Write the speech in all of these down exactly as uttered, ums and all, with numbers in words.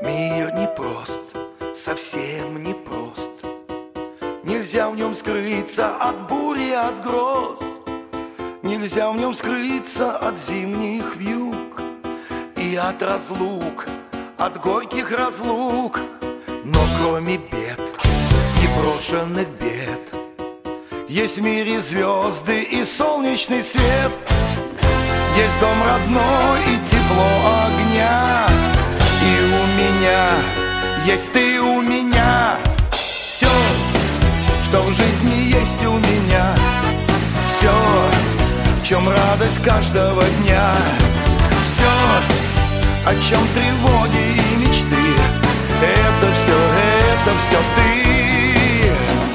Мир непрост, совсем непрост. Нельзя в нем скрыться от бури, от гроз. Нельзя в нем скрыться от зимних вьюг и от разлук, от горьких разлук. Но кроме бед, непрошенных бед, есть в мире звезды и солнечный свет. Есть дом родной и тепло огня. И у меня есть ты у меня. Все, что в жизни есть у меня. Все, в чем радость каждого дня. Все, о чем тревоги и мечты. Это все, это все ты.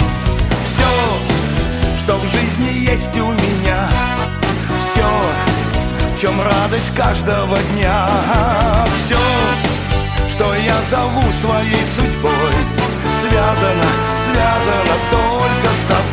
Все, что в жизни есть у меня. Все, в чем радость каждого дня. Все, что я зову своей судьбой, связано, связано только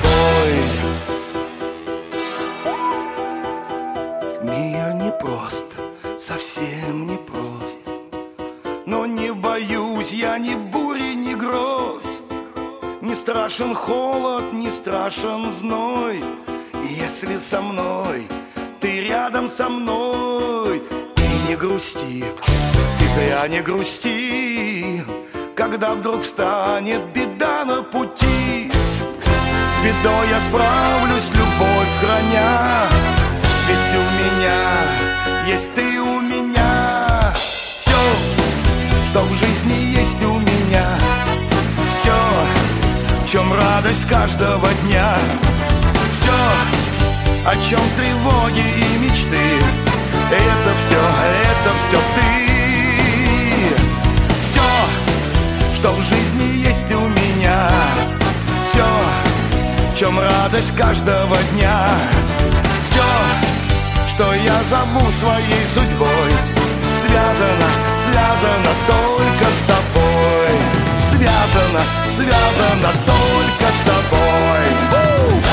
с тобой. Мир непрост, совсем непрост. Но не боюсь я ни бури, ни гроз. Не страшен холод, не страшен зной. Если со мной, ты рядом со мной. И не грусти, ты зря не грусти, когда вдруг встанет беда на пути. С бедой я справлюсь, любовь храня. Ведь у меня есть ты у меня. Все, что в жизни есть у меня. Все, в чем радость каждого дня. Все, о чем тревоги и мечты. Это все, это все ты. Все, что в жизни есть у меня. Все, в чем радость каждого дня. Все, что я зову своей судьбой, связано, связано только с тобой. Связано, связано только с тобой.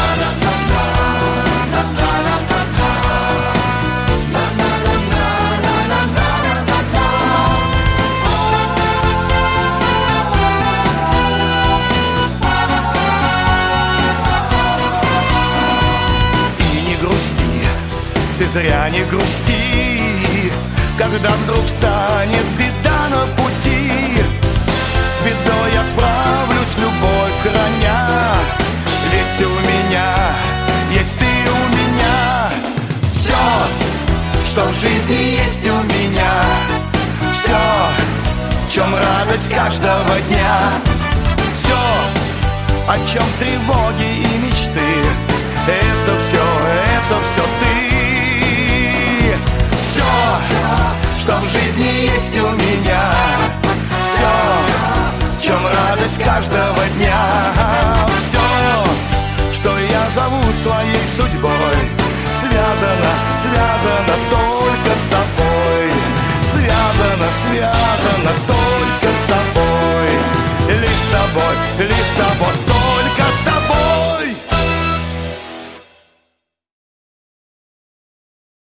Ты зря не грусти, когда вдруг встанет беда на пути. С бедой я справлюсь, любовь храня. Ведь у меня есть ты у меня. Все, что в жизни есть у меня. Все, в чем радость каждого дня. Все, о чем тревоги и мечты. Это все, это все ты. Все, что в жизни есть у меня. Все, в чем радость каждого дня. Все, что я зову своей судьбой, связано, связано только с тобой. Связано, связано